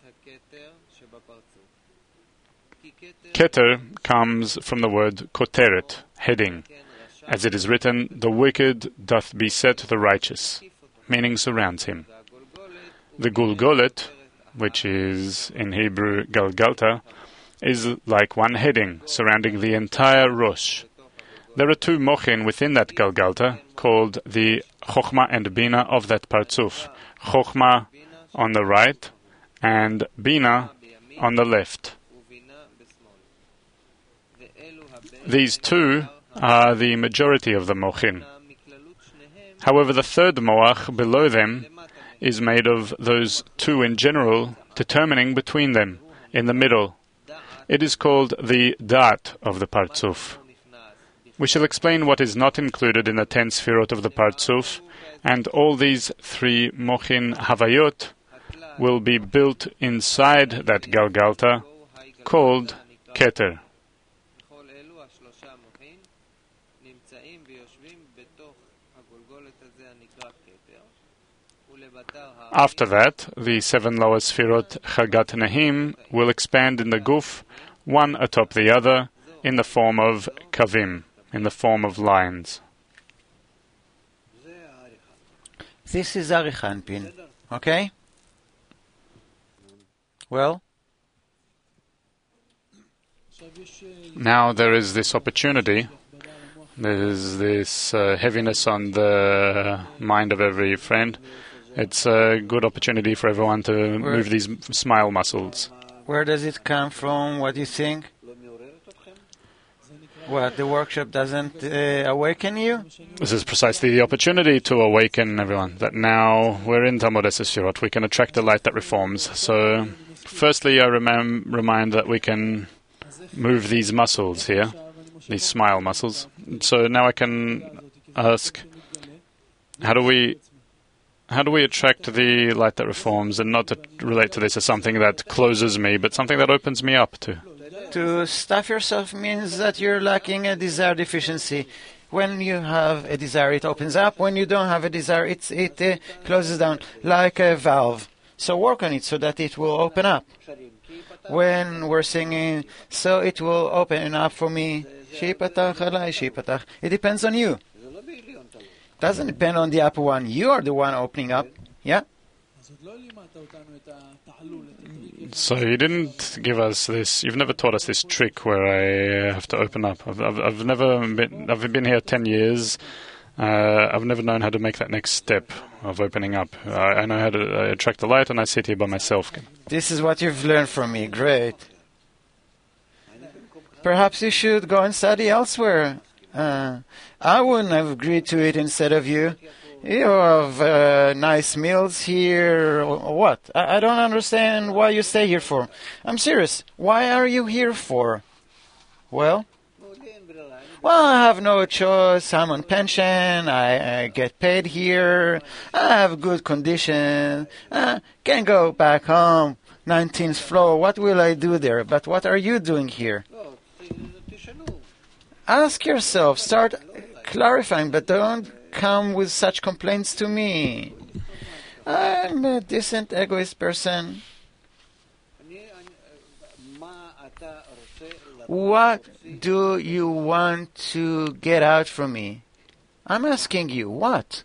Keter comes from the word Koteret, heading. As it is written, the wicked doth beset the righteous, meaning surrounds him. The Gulgolet, which is in Hebrew Galgalta, is like one heading surrounding the entire Rosh. There are 2 mochin within that Galgalta, called the Chochma and Bina of that Partsuf. Chochma on the right and Bina on the left. These 2 are the majority of the mochin. However, the third moach below them is made of those 2 in general, determining between them, in the middle. It is called the Dat of the Partsuf. We shall explain what is not included in the 10 Sfirot of the Partsuf, and all these 3 mochin Havayot will be built inside that Galgalta, called Keter. After that, the 7 lower Sfirot Chagat Nehim will expand in the Guf, one atop the other, in the form of Kavim, in the form of lines. This is Arichanpin, okay? Well, Now there is this opportunity. There's this heaviness on the mind of every friend. It's a good opportunity for everyone to move these smile muscles. Where does it come from? What do you think? What, the workshop doesn't awaken you? This is precisely the opportunity to awaken everyone, that now we're in Talmud Sefirot, we can attract the light that reforms. So, firstly, I remind that we can move these muscles here, these smile muscles. So now I can ask, how do we attract the light that reforms, and not to relate to this as something that closes me, but something that opens me up to? To stuff yourself means that you're lacking a desire deficiency. When you have a desire, it opens up. When you don't have a desire, it closes down like a valve. So work on it so that it will open up. When we're singing, so it will open up for me. Shipatach alai shipatach. It depends on you. Doesn't depend on the upper one. You are the one opening up. Yeah? So you didn't give us this. You've never taught us this trick where I have to open up. I've been here 10 years. I've never known how to make that next step of opening up. I know how to attract the light, and I sit here by myself. This is what you've learned from me. Great. Perhaps you should go and study elsewhere. I wouldn't have agreed to it instead of you. You have nice meals here, or what? I don't understand why you stay here for. I'm serious. Why are you here for? Well, I have no choice. I'm on pension. I get paid here. I have good condition. Can go back home. 19th floor. What will I do there? But what are you doing here? Ask yourself. Start clarifying, but don't come with such complaints to me. I'm a decent, egoist person. What do you want to get out from me? I'm asking you, what?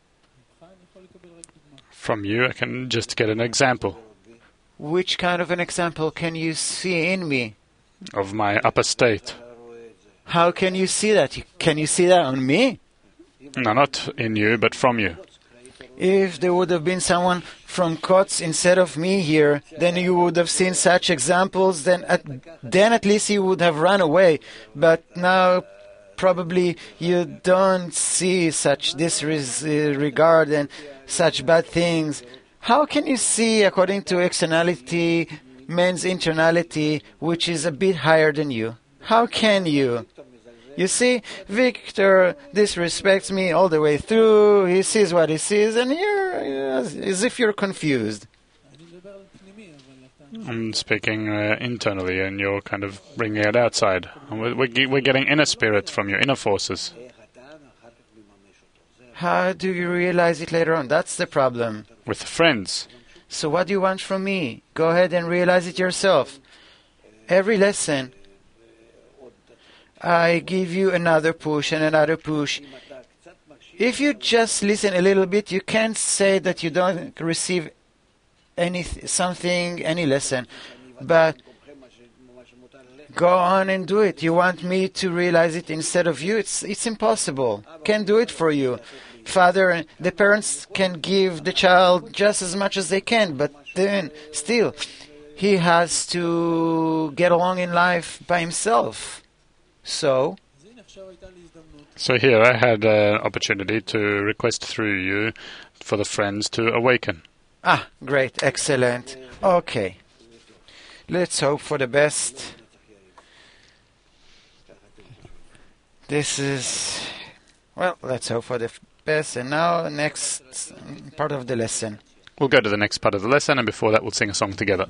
From you, I can just get an example. Which kind of an example can you see in me? Of my upper state. How can you see that? Can you see that on me? No, not in you, but from you. If there would have been someone from Kotz instead of me here, then you would have seen such examples, then at least you would have run away. But now probably you don't see such disregard and such bad things. How can you see, according to externality, man's internality, which is a bit higher than you? How can you? You see, Victor disrespects me all the way through. He sees what he sees, and you're as if you're confused. I'm speaking internally, and you're kind of bringing it outside. We're getting inner spirit from your inner forces. How do you realize it later on? That's the problem. With friends. So what do you want from me? Go ahead and realize it yourself. Every lesson, I give you another push and another push. If you just listen a little bit, you can't say that you don't receive any lesson. But go on and do it. You want me to realize it instead of you? It's impossible. Can't do it for you. Father, the parents can give the child just as much as they can, but then still, he has to get along in life by himself. So here I had an opportunity to request through you for the friends to awaken. Great, excellent. Okay, let's hope for the best. Let's hope for the best. And now the next part of the lesson. We'll go to the next part of the lesson, and before that we'll sing a song together.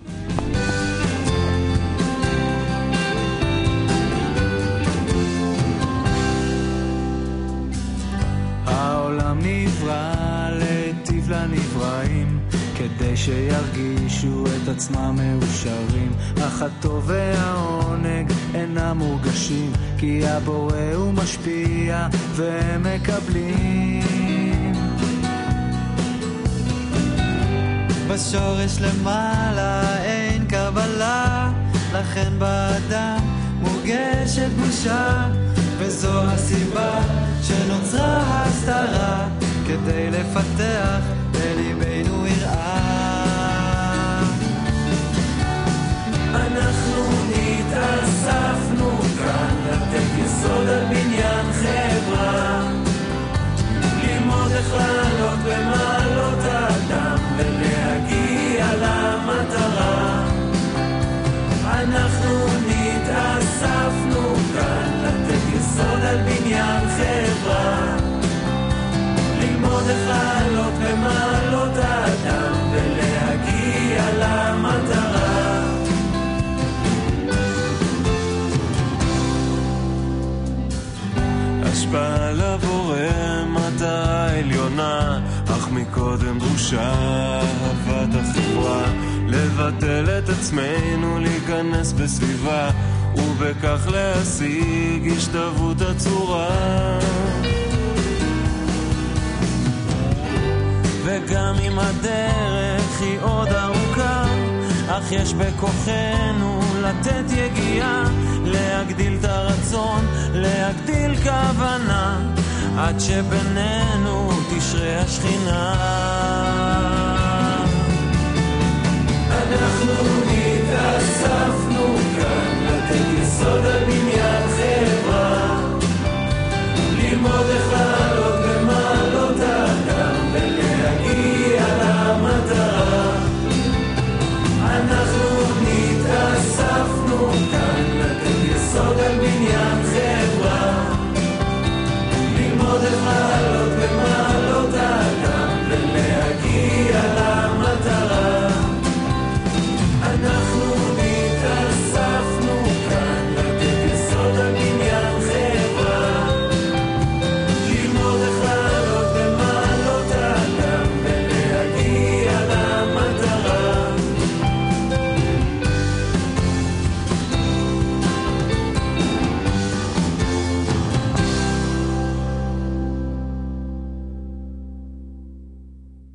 העולם נברא לטיב לנבראים כדי שירגישו את עצמם מאושרים אך הטוב והעונג אינם מורגשים כי הבורא הוא משפיע והם מקבלים בשורש למעלה אין קבלה לכן באדם מורגשת בושה, וזו הסיבה שנוצרה הסתרה, כדי לפתח בליבנו יראה. אנחנו התאספנו כאן לתת יסוד על בניין חברה, ללמוד איך לעלות במעלות האדם ולהגיע למטרה. אנחנו התאספנו כאן לתת יסוד על בניין חברה, ללמוד איך לעלות במעלות האדם ולהגיע למטרה. השפעה לבורא מטרה עליונה, אך מקודם דרושה אהבת החברה, לבטל את עצמנו, להיכנס בסביבה, ובכך להשיג השתוות הצורה. וגם אם הדרך היא עוד ארוכה, אך יש בכוחנו לתת יגיעה, להגדיל את הרצון, להגדיל כוונה, עד שבינינו תשרה השכינה.